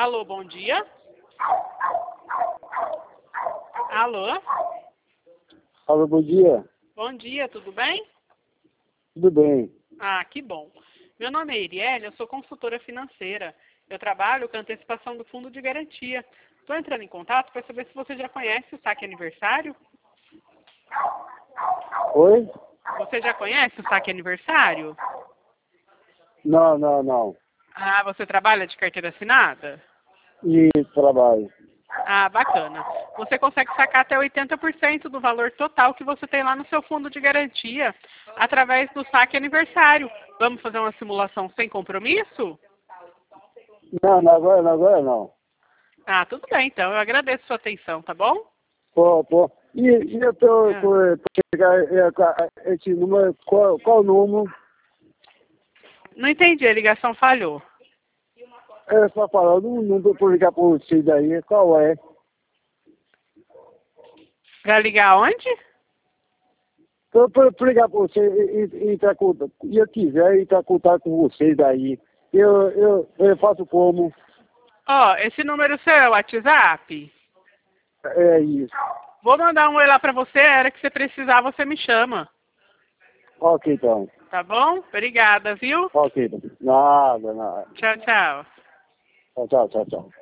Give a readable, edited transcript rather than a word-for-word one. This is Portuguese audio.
Alô, bom dia. Alô? Alô, bom dia. Bom dia, tudo bem? Tudo bem? Ah, que bom. Meu nome é Iriele, eu sou consultora financeira. Eu trabalho com a antecipação do fundo de garantia. Estou entrando em contato para saber se você já conhece o saque aniversário. Oi? Você já conhece o saque aniversário? Não. Ah, você trabalha de carteira assinada? E trabalho. Ah, bacana. Você consegue sacar até 80% do valor total que você tem lá no seu fundo de garantia, através do saque aniversário. Vamos fazer uma simulação sem compromisso? Agora não. Ah, tudo bem, então. Eu agradeço a sua atenção, tá bom? Pô. E eu tô É. pegar esse número, qual número? Não entendi, a ligação falhou. É só falar, não tô por ligar por vocês daí, qual é? Para ligar onde? Tô por ligar por vocês e entrar e eu quiser entrar em contato com vocês daí. Eu faço como? Ó, esse número seu é o WhatsApp? É isso. Vou mandar um oi lá pra você, a hora que você precisar, você me chama. Ok, então. Tá bom? Obrigada, viu? Ok, então. Nada. Tchau, tchau. Tchau.